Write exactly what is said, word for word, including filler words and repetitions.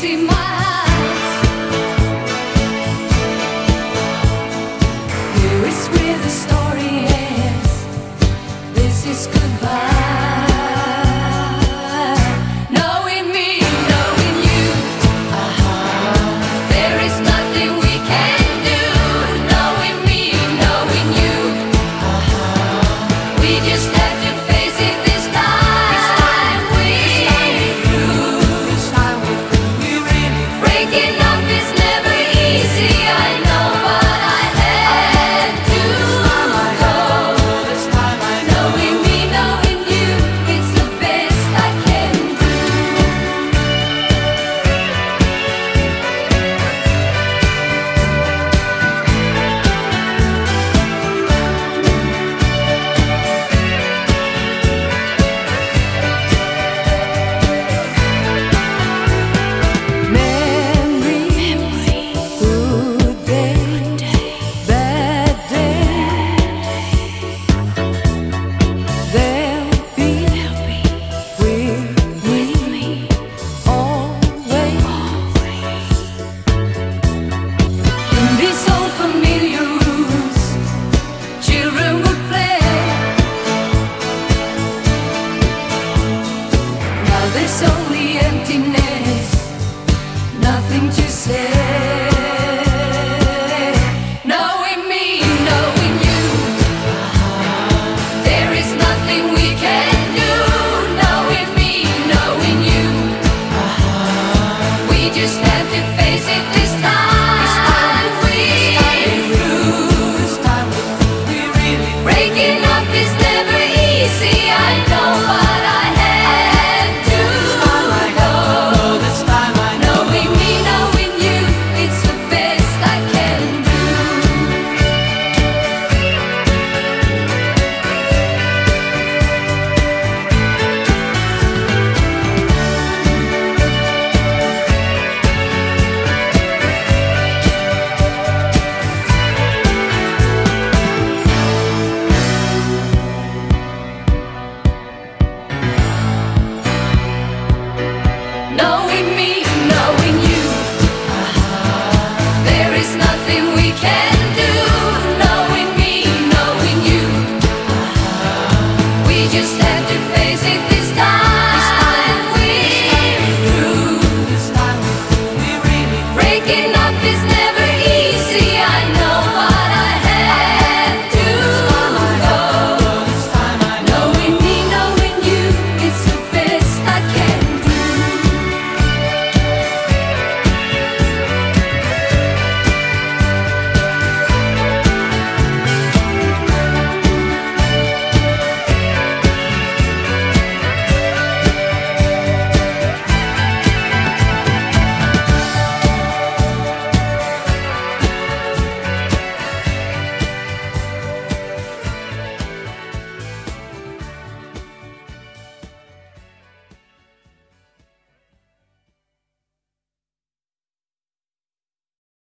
see my eyes. Here is where the story ends. This is goodbye. Knowing me, knowing you, there is nothing we can do. Knowing me, knowing you, we just have to face it this time. We through. Breaking up is never easy, I know, but I had to go. Knowing me, knowing you, it's the best I can do. Memory, good day, bad day. They'll be with me always. In these old familiar rooms, children would play. Now there's only emptiness, nothing to say. Knowing me, knowing you, there is nothing we can do. Knowing me, knowing you, we just have to face it this time. We through. Breaking up is never easy, I know, but I had to go. Knowing me, knowing you, it's the best I can do. Knowing me,